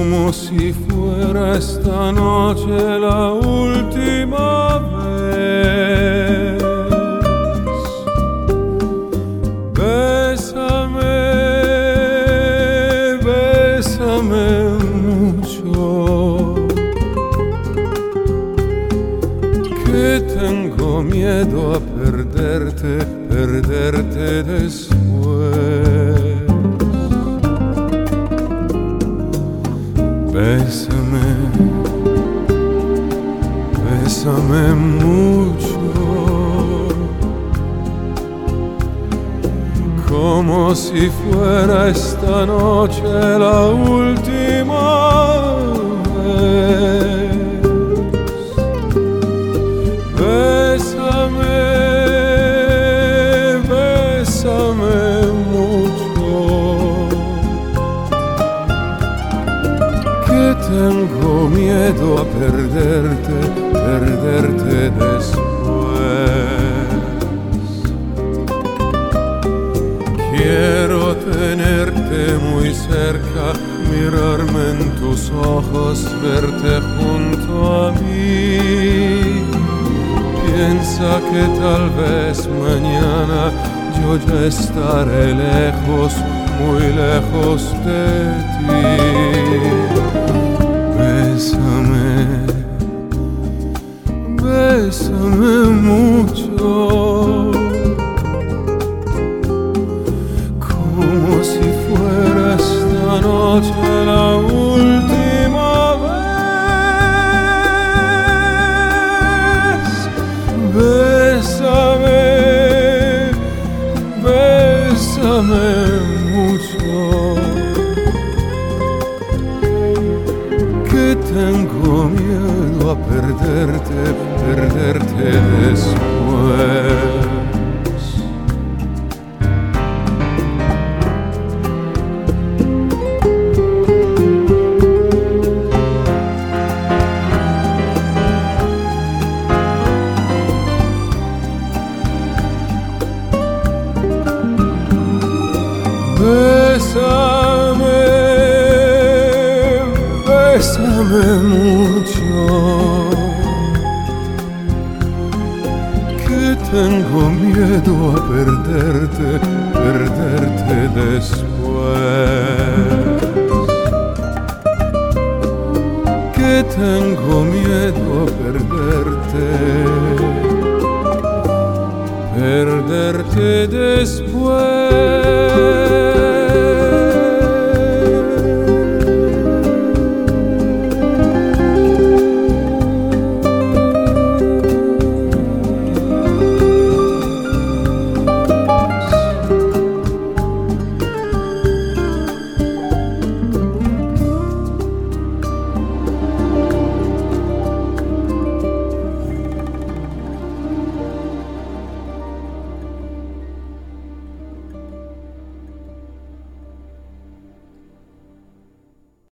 como si fuera esta noche la última vez. Bésame, bésame mucho, que tengo miedo a perderte, perderte después. Bésame, bésame mucho, como si fuera esta noche la última vez. Bésame, bésame mucho, que tengo miedo a perderte, perderte después. Quiero tenerte muy cerca, mirarme en tus ojos, verte junto a mí. Piensa que tal vez mañana yo ya estaré lejos, muy lejos de ti. Bésame, bésame mucho, como si fuera esta noche la última vez. Bésame, bésame mucho, que tengo miedo a perderte, perderte después. Bésame, bésame mucho, que tengo miedo a perderte, perderte después. Que tengo miedo a perderte, perderte después.